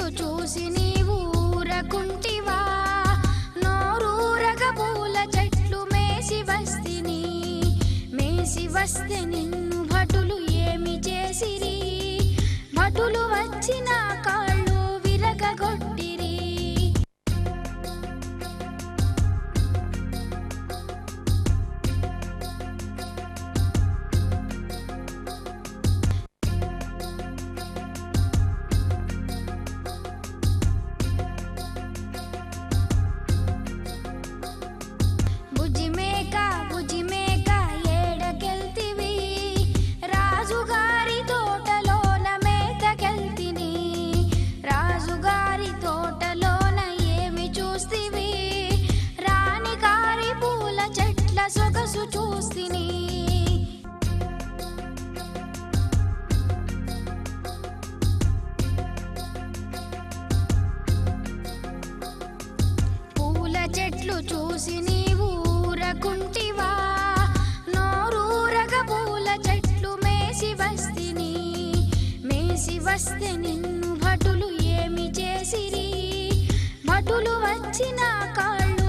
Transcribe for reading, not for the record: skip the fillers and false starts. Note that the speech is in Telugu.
చూసి నీవు ఊరకుంటివా నోరూరగ పూల చెట్లు మేసి వస్తే నిన్ను భటులు ఏమి చేసిరి భటులు వచ్చిన కాళ్ళు విరగగొట్టిరి సొగసు చూస్తిని పూల చెట్లు చూసి నీవు ఊరకుంటివా నోరూరగ పూల చెట్లు మేసి వస్తే నిన్ను భటులు ఏమి చేసిరి భటులు వచ్చిన కాళ్ళు